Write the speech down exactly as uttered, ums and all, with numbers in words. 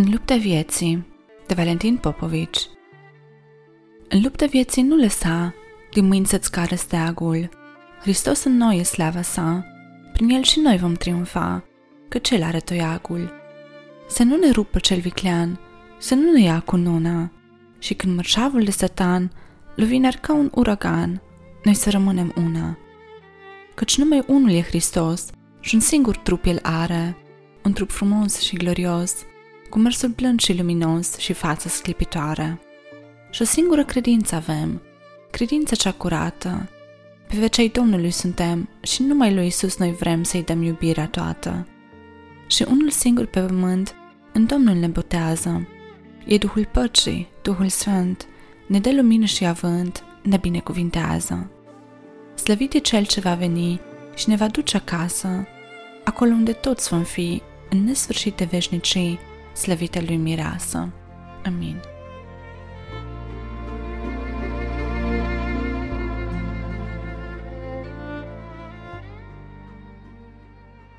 În lupta vieții, de Valentin Popovici. În lupta vieții nu lăsa din mâini să-ți cară steagul. Hristos în noi e slava sa, prin el și noi vom triumfa, că cel are toiagul. Să nu ne rupă cel viclean, să nu ne ia cu nuna, și când mărșavul de satan lovi ca un uragan, noi să rămânem una. Căci numai unul e Hristos și un singur trup el are, un trup frumos și glorios, cu mersul blând și luminos și fața sclipitoare. Și o singură credință avem, credința cea curată. Pe vecei Domnului suntem și numai lui Iisus noi vrem să-i dăm iubirea toată. Și unul singur pe pământ, în Domnul ne botează. E Duhul Păcii, Duhul Sfânt, ne dă lumină și avânt, ne binecuvintează. Slăvit e Cel ce va veni și ne va duce acasă, acolo unde toți vom fi, în nesfârșite veșnicii, slăvite lui mireasă. Amin.